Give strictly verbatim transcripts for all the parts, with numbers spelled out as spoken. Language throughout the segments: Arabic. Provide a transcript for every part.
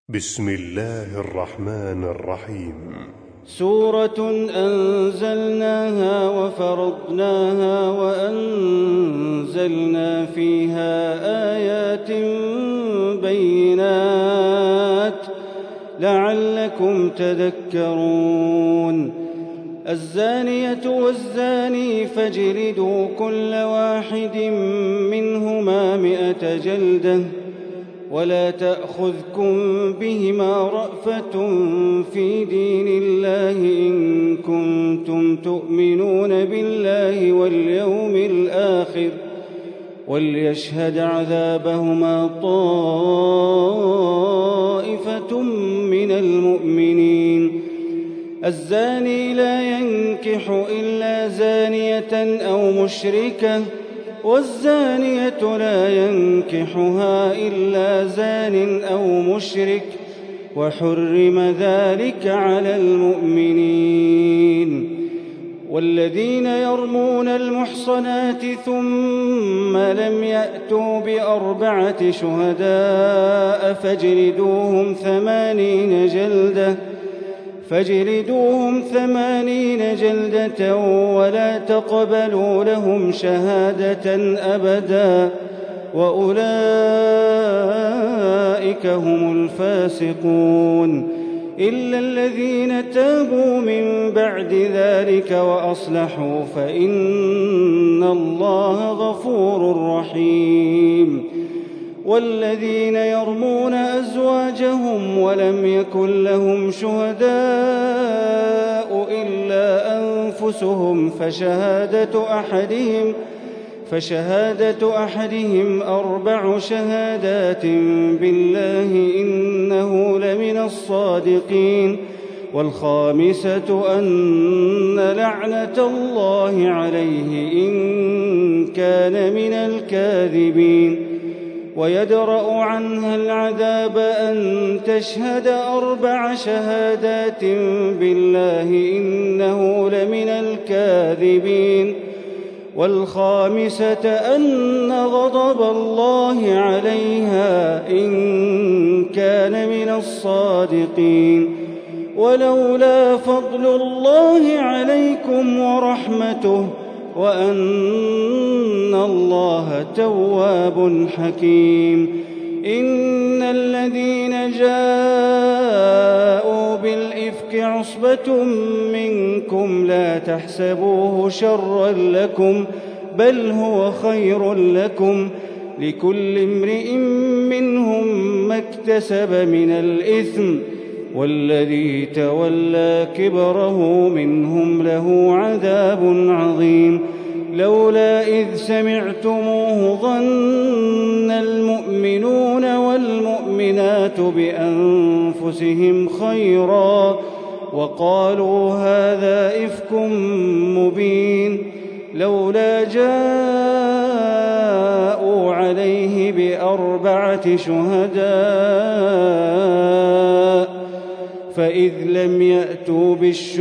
بسم الله الرحمن الرحيم. سورة أنزلناها وفرضناها وأنزلنا فيها آيات بينات لعلكم تذكرون. الزانية والزاني فاجلدوا كل واحد منهما مئة جلدة ولا تأخذكم بهما رأفة في دين الله إن كنتم تؤمنون بالله واليوم الآخر وليشهد عذابهما طائفة من المؤمنين. الزاني لا ينكح إلا زانية أو مشركة والزانية لا ينكحها إلا زان أو مشرك وحرم ذلك على المؤمنين. والذين يرمون المحصنات ثم لم يأتوا بأربعة شهداء فاجلدوهم ثمانين جلدة فاجلدوهم ثمانين جلدة ولا تقبلوا لهم شهادة أبدا وأولئك هم الفاسقون. إلا الذين تابوا من بعد ذلك وأصلحوا فإن الله غفور رحيم. والذين يرمون أزواجهم ولم يكن لهم شهداء إلا أنفسهم فشهادة أحدهم فشهادة أحدهم أربع شهادات بالله إنه لمن الصادقين. والخامسة أن لعنة الله عليه إن كان من الكاذبين. ويدرأ عنها العذاب أن تشهد أربع شهادات بالله إنه لمن الكاذبين. والخامسة أن غضب الله عليها إن كان من الصادقين. ولولا فضل الله عليكم ورحمته وأن الله تواب حكيم. إن الذين جاءوا بالإفك عصبة منكم لا تحسبوه شرا لكم بل هو خير لكم لكل امرئ منهم ما اكتسب من الإثم والذي تولى كبره منهم له عذاب عظيم. لولا إذ سمعتموه ظن المؤمنون والمؤمنات بأنفسهم خيرا وقالوا هذا إفك مبين. لولا جاءوا عليه بأربعة شهداء فإذ لم يأتوا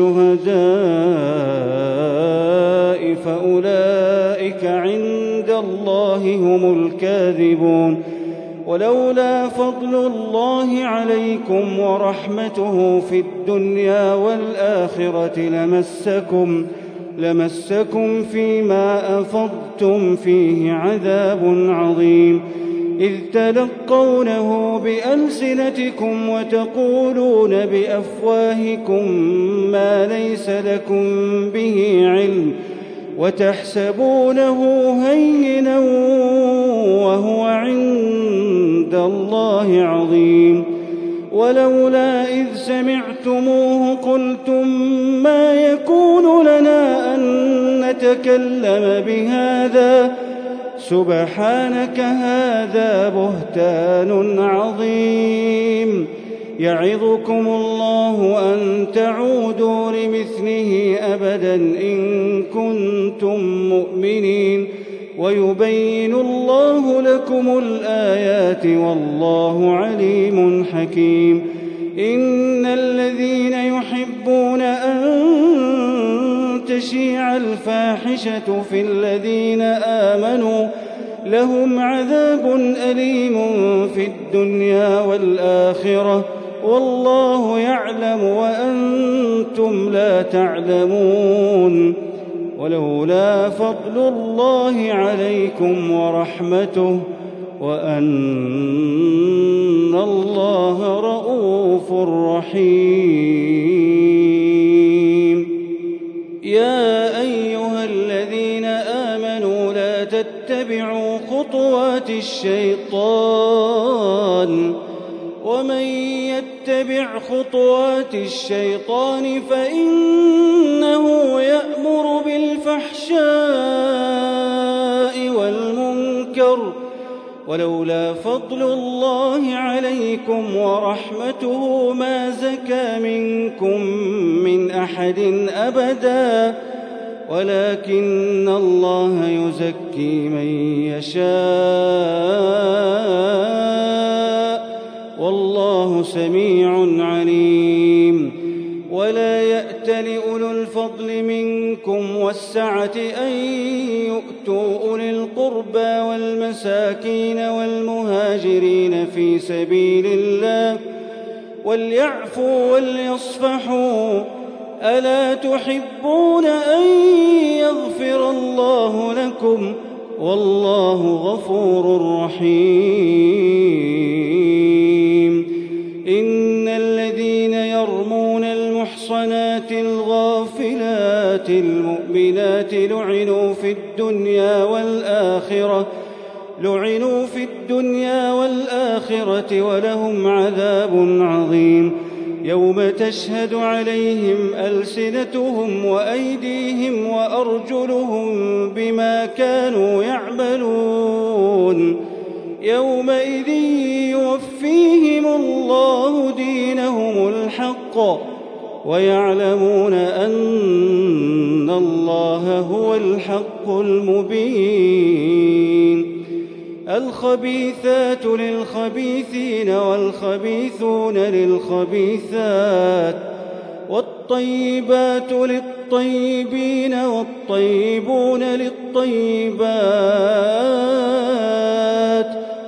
بالشهداء فأولئك عند الله هم الكاذبون. ولولا فضل الله عليكم ورحمته في الدنيا والآخرة لمسكم لمسكم فيما أفضتم فيه عذاب عظيم. إذ تلقونه بألسنتكم وتقولون بأفواهكم ما ليس لكم به علم وتحسبونه هينا وهو عند الله عظيم. ولولا إذ سمعتموه قلتم ما يكون لنا أن نتكلم بهذا سبحانك هذا بهتان عظيم. يعظكم الله أن تعودوا لمثله أبدا إن كنتم مؤمنين ويبين الله لكم الآيات والله عليم حكيم. إن الذين يحبون أن تشيع الفاحشة في الذين آمنوا لهم عذاب أليم في الدنيا والآخرة والله يعلم وأنتم لا تعلمون. ولولا فضل الله عليكم ورحمته وأن الله رءوف رحيم. يا أيها الذين آمنوا لا تتبعوا خطوات الشيطان ومن يتبع خطوات الشيطان فإنه يأمر بالفحشاء والمنكر ولولا فضل الله عليكم ورحمته ما زكى منكم من أحد أبدا ولكن الله يزكي من يشاء والله سميع عليم. ولا يأت لأولو الفضل منكم والسعة أن يؤتوا أولي القربى والمساكين والمهاجرين في سبيل الله وليعفوا وليصفحوا ألا تحبون أن يغفر الله لكم والله غفور رحيم. إن الذين يرمون المحصنات الغافلات المؤمنات لعنوا في الدنيا والآخرة لعنوا في الدنيا والآخرة ولهم عذاب عظيم. يوم تشهد عليهم ألسنتهم وأيديهم وأرجلهم بما كانوا يعملون يومئذ يوفيهم الله دينهم الحق ويعلمون أن الله هو الحق المبين. الخبيثات للخبيثين والخبيثون للخبيثات والطيبات للطيبين والطيبون للطيبات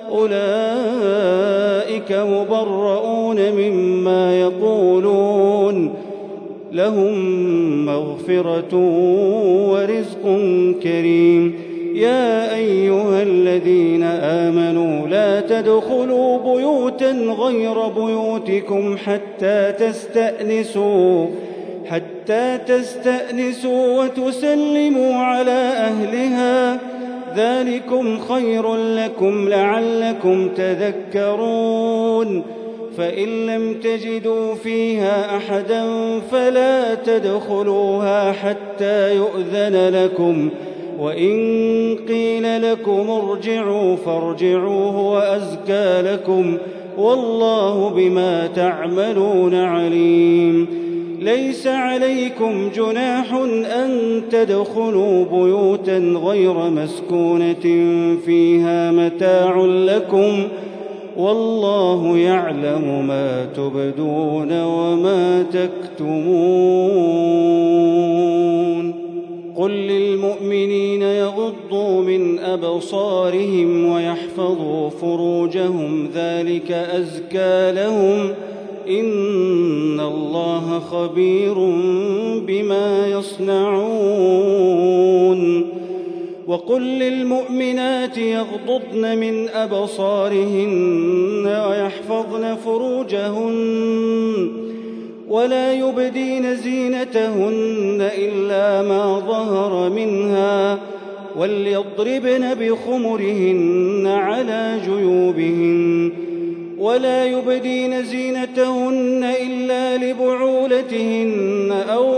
أولئك مبرؤون مما يقولون لهم مغفرة ورزق كريم. يا أيها الذين آمنوا لا تدخلوا بيوتا غير بيوتكم حتى تستأنسوا حتى تستأنسوا وتسلموا على أهلها ذلكم خير لكم لعلكم تذكرون. فإن لم تجدوا فيها أحدا فلا تدخلوها حتى يؤذن لكم وإن قيل لكم ارجعوا فارجعوا هو أزكى لكم والله بما تعملون عليم. ليس عليكم جناح أن تدخلوا بيوتا غير مسكونة فيها متاع لكم والله يعلم ما تبدون وما تكتمون. قل للمؤمنين يغضوا من أبصارهم ويحفظوا فروجهم ذلك أزكى لهم إن الله خبير بما يصنعون. وقل للمؤمنات يغضضن من أبصارهن ويحفظن فروجهن ولا يبدين زينتهن إلا ما ظهر منها وليضربن بخمرهن على جيوبهن ولا يبدين زينتهن إلا لبعولتهن أو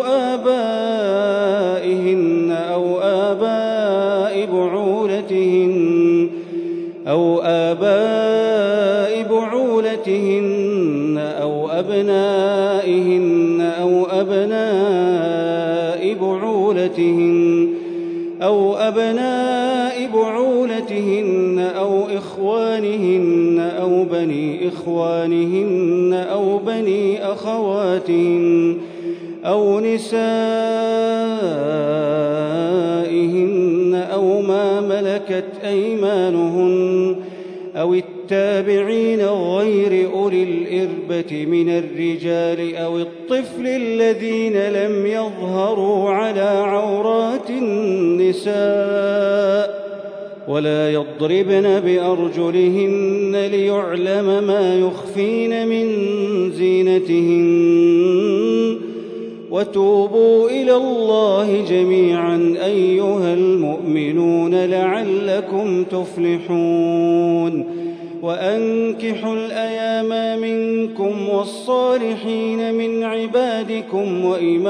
آبائهن أو آباء بعولتهن أو آباء بعولتهن أو أبنائهن أو أبناء بعولتهن أو أبناء بعولتهن أو إخوانهن أو بني إخوانهن أو بني أخواتهن أو نسائهن أو ما ملكت ملكت أيمانهن أو التابعين غير أولي الإربة من الرجال أو الطفل الذين لم يظهروا على عورات النساء ولا يضربن بأرجلهن ليعلم ما يخفين من زينتهن وتوبوا إلى الله جميعا أيها المؤمنون لعلكم تفلحون وأنكحوا الأيام منكم والصالحين من عبادكم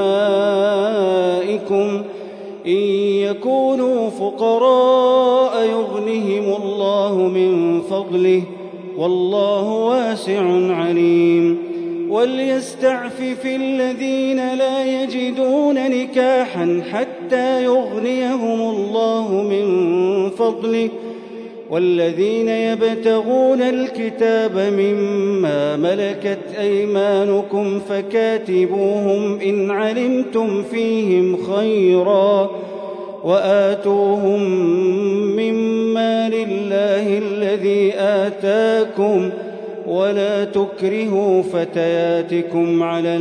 وإمائكم إن يكونوا فقراء يغنهم الله من فضله والله واسع عليم وليستعفف الذين لا يجدون نكاحا حتى يغنيهم الله من فضله والذين يبتغون الكتاب مما ملكت أيمانكم فكاتبوهم إن علمتم فيهم خيرا وآتوهم مما لله الذي آتاكم ولا تكرهوا فتياتكم على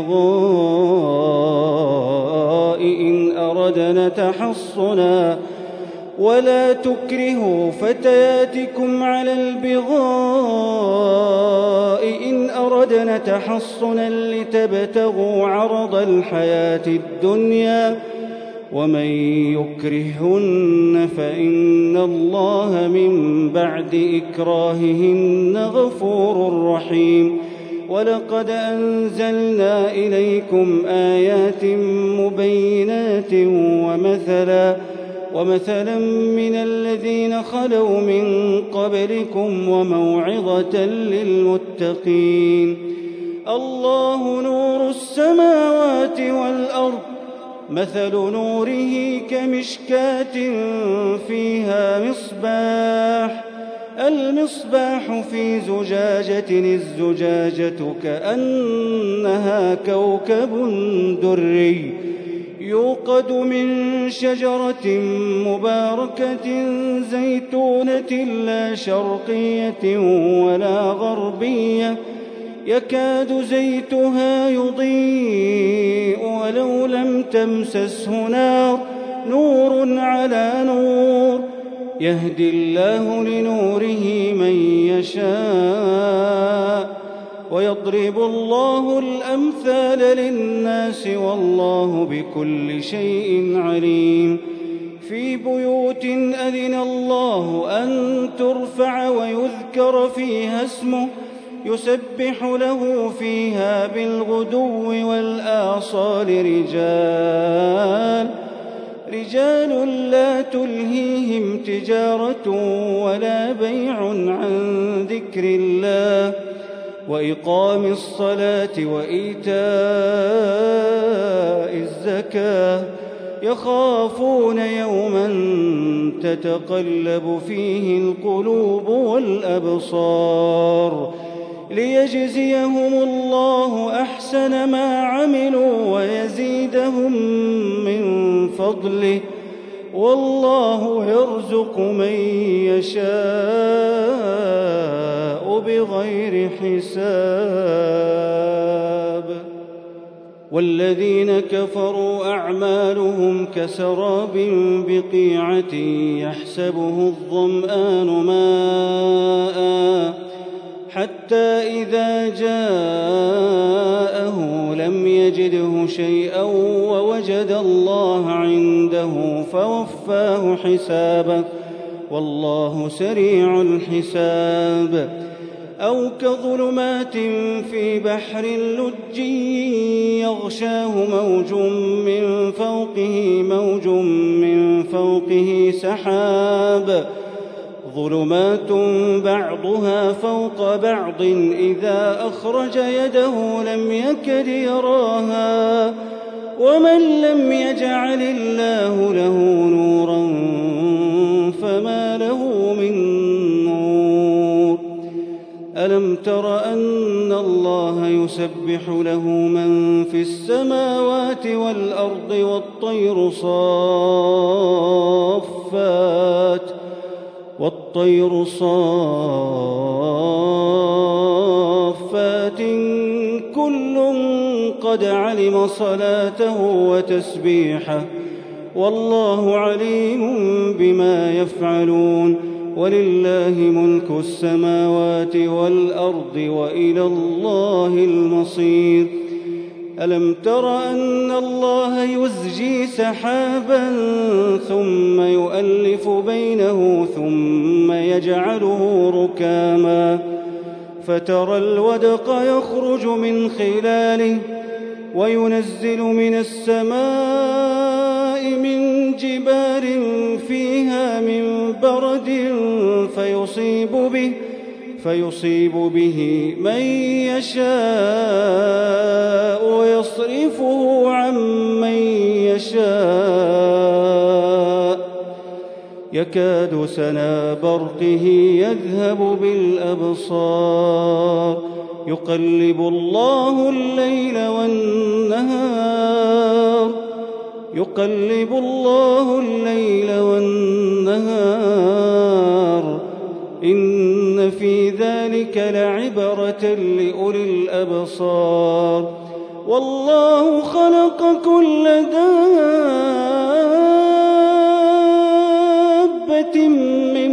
البغاء إن أردنا تحصنا ولا تكرهوا فتياتكم على البغاء إن أردنا تحصنا لتبتغوا عرض الحياة الدنيا ومن يكرهن فإن الله من بعد إكراههن غفور رحيم ولقد أنزلنا إليكم آيات مبينات ومثلا ومثلا من الذين خلوا من قبلكم وموعظة للمتقين الله نور السماوات والأرض مثل نوره كمشكاة فيها مصباح المصباح في زجاجة الزجاجة كأنها كوكب دري يوقد من شجرة مباركة زيتونة لا شرقية ولا غربية يكاد زيتها يضيء ولو لم تمسسه نار نور على نور يهدي الله لنوره من يشاء ويضرب الله الأمثال للناس والله بكل شيء عليم في بيوت أذن الله أن ترفع ويذكر فيها اسمه يسبح له فيها بالغدو والآصال رجال رجال لا تلهيهم تجارة ولا بيع عن ذكر الله وإقام الصلاة وإيتاء الزكاة يخافون يوما تتقلب فيه القلوب والأبصار ليجزيهم الله أحسن ما عملوا ويزيدهم من فضله والله يرزق من يشاء بغير حساب والذين كفروا أعمالهم كسراب بقيعة يحسبه الظمآن ماءً حتى إذا جاءه لم يجده شيئا ووجد الله عنده فوفاه حسابه والله سريع الحساب أو كظلمات في بحر لجي يغشاه موج من فوقه موج من فوقه سحاب ظلمات بعضها فوق بعض إذا أخرج يده لم يكد يراها ومن لم يجعل الله له نورا فما له من نور ألم تر أن الله يسبح له من في السماوات والأرض والطير صافات والطير صافات كل قد علم صلاته وتسبيحه والله عليم بما يفعلون ولله ملك السماوات والأرض وإلى الله المصير. ألم تر أن الله يزجي سحابا ثم يؤلف بينه ثم يجعله ركاما فترى الودق يخرج من خلاله وينزل من السماء من جبال فيها من برد فيصيب به فيصيب به من يشاء ويصرفه عن من يشاء يكاد سنا برقه يذهب بالأبصار يقلب الله الليل والنهار يقلب الله الليل والنهار إن في ذلك لعبرة لأولي الأبصار والله خلق كل دابة من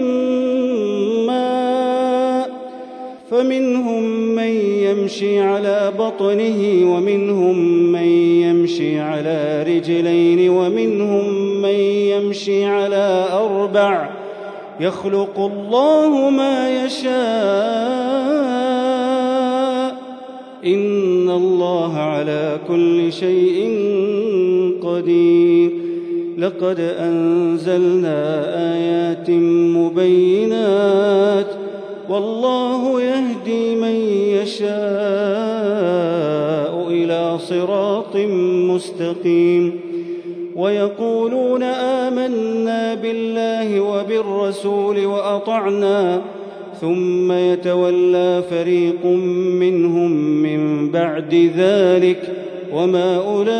ماء فمنهم من يمشي على بطنه ومنهم من يمشي على رجلين ومنهم من يمشي على أربع يخلق الله ما يشاء إن الله على كل شيء قدير. لقد أنزلنا آيات مبينات والله يهدي من يشاء إلى صراط مستقيم. ويقولون آمنا بالله وبالرسول وأطعنا ثم يتولى فريق منهم من بعد ذلك وما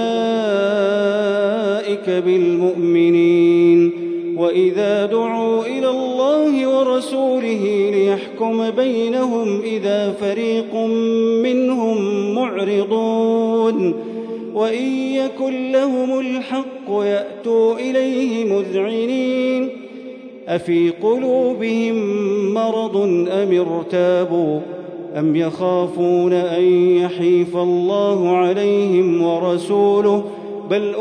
أولئك بالمؤمنين. وإذا دعوا إلى الله ورسوله ليحكم بينهم إذا فريق منهم معرضون وإن يكن لهم الحق يأتوا إليه مذعنين أفي قلوبهم مرض أم ارتابوا أم يخافون أن يحيف الله عليهم ورسوله بل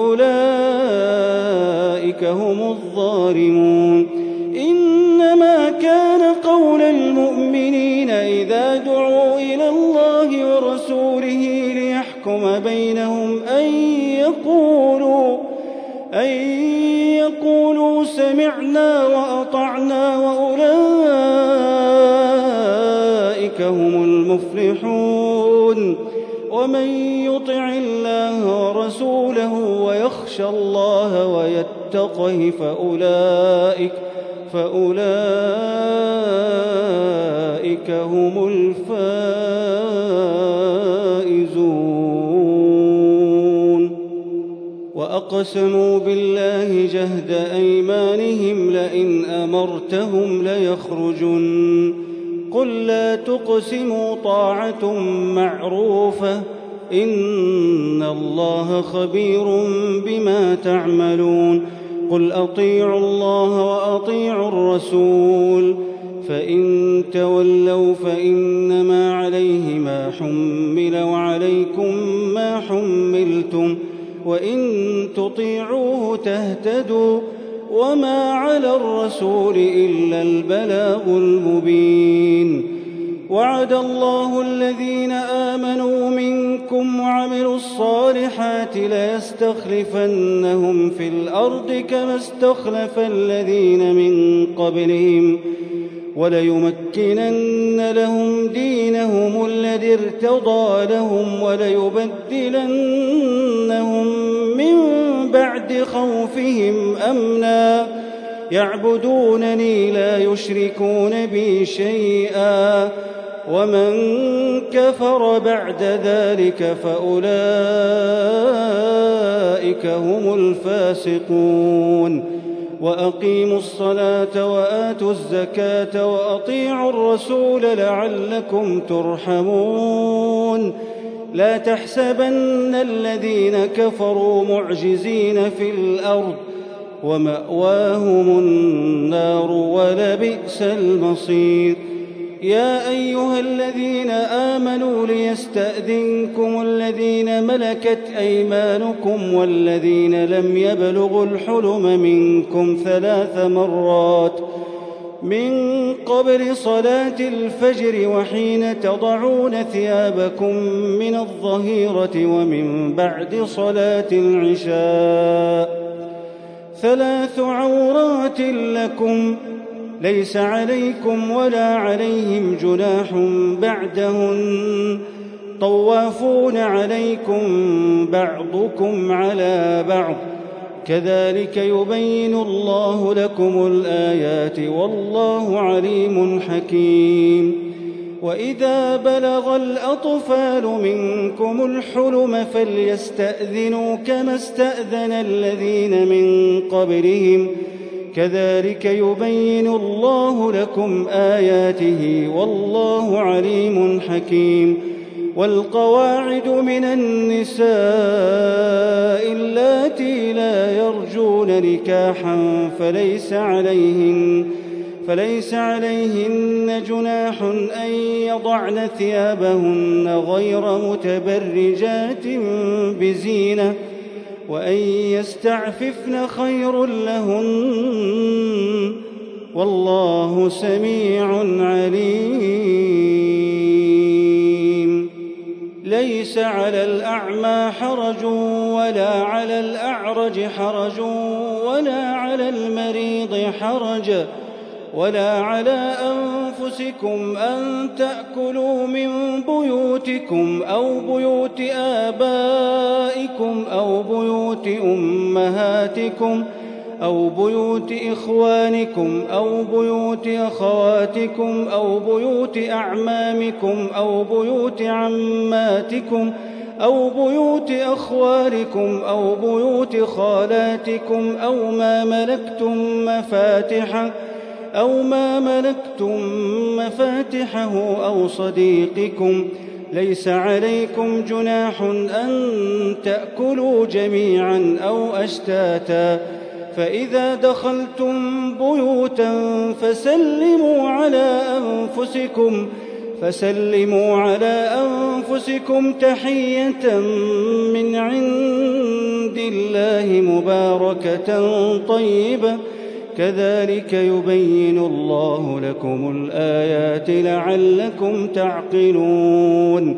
أولئك هم الظالمون. إنما كان قول المؤمنين إذا دعوا إلى الله ورسوله ليحكم بينهم أن يقولوا أن يقولوا سمعنا وأطعنا وأولئك هم المفلحون. ومن يطع الله ورسوله ويخشى الله ويتقه فأولئك فأولئك هم الفائزون. وأقسموا بالله جهد أيمانهم لئن أمرتهم ليخرجن قل لا تقسموا طاعة معروفة إن الله خبير بما تعملون. قل أطيعوا الله وأطيعوا الرسول فإن تولوا فإنما عليه ما حمل وعليكم ما حملتم وإن تطيعوه تهتدوا وما على الرسول إلا البلاغ المبين. وعد الله الذين آمنوا منكم وعملوا الصالحات ليستخلفنهم في الأرض كما استخلف الذين من قبلهم وليمكنن لهم دينهم الذي ارتضى لهم وليبدلنهم من بعد خوفهم أمنا يعبدونني لا يشركون بي شيئا ومن كفر بعد ذلك فأولئك هم الفاسقون وأقيموا الصلاة وآتوا الزكاة وأطيعوا الرسول لعلكم ترحمون لا تحسبن الذين كفروا معجزين في الأرض ومأواهم النار ولبئس المصير يا أيها الذين آمنوا ليستأذنكم الذين ملكت أيمانكم والذين لم يبلغوا الحلم منكم ثلاث مرات من قبل صلاة الفجر وحين تضعون ثيابكم من الظهيرة ومن بعد صلاة العشاء ثلاث عورات لكم ليس عليكم ولا عليهم جناح بعدهن طوافون عليكم بعضكم على بعض كذلك يبين الله لكم الآيات والله عليم حكيم وإذا بلغ الأطفال منكم الحلم فليستأذنوا كما استأذن الذين من قبلهم كذلك يبين الله لكم آياته والله عليم حكيم والقواعد من النساء اللاتي لا يرجون نكاحا فليس عليهن فليس عليهن جناح أن يضعن ثيابهن غير متبرجات بزينة وأن يستعففن خير لهن والله سميع عليم ليس على الأعمى حرج ولا على الأعرج حرج ولا على المريض حرج ولا على أنفسكم أن تأكلوا من بيوتكم أو بيوت آبائكم أو بيوت أمهاتكم أو بيوت إخوانكم أو بيوت أخواتكم أو بيوت أعمامكم أو بيوت عماتكم أو بيوت أخوالكم أو بيوت خالاتكم أو ما ملكتم مفاتحه أو ما ملكتم مفاتحه أو صديقكم ليس عليكم جناح أن تأكلوا جميعا أو أشتاتا فإذا دخلتم بيوتا فسلموا على أنفسكم فسلموا على أنفسكم تحية من عند الله مباركة طيبة كذلك يبين الله لكم الآيات لعلكم تعقلون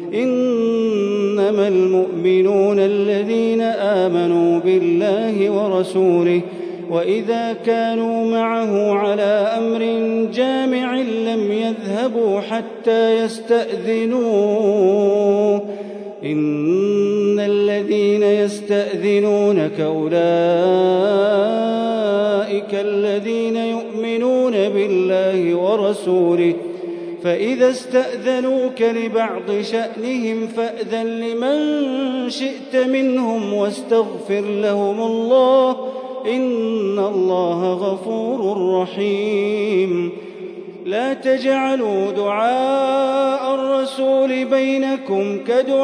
إنما المؤمنون الذين آمنوا بالله ورسوله وإذا كانوا معه على أمر جامع لم يذهبوا حتى يستأذنوه إن الذين يستأذنونك أولئك الذين يؤمنون بالله ورسوله فإذا استأذنوك لبعض شأنهم فأذن لمن شئت منهم واستغفر لهم الله إن الله غفور رحيم لا تجعلوا دعاء الرسول بينكم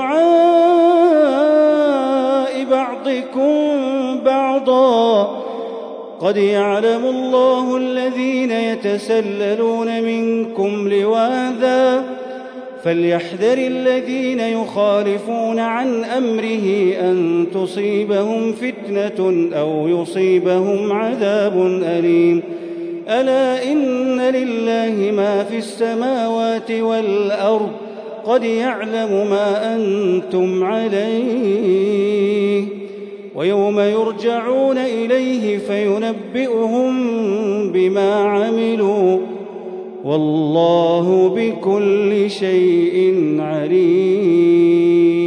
كدعاء بعضكم بعضا قد يعلم الله الذين يتسللون منكم لواذا فليحذر الذين يخالفون عن أمره أن تصيبهم فتنة أو يصيبهم عذاب أليم ألا إن لله ما في السماوات والأرض قد يعلم ما أنتم عليه ويوم يرجعون إليه فينبئهم بما عملوا والله بكل شيء عليم.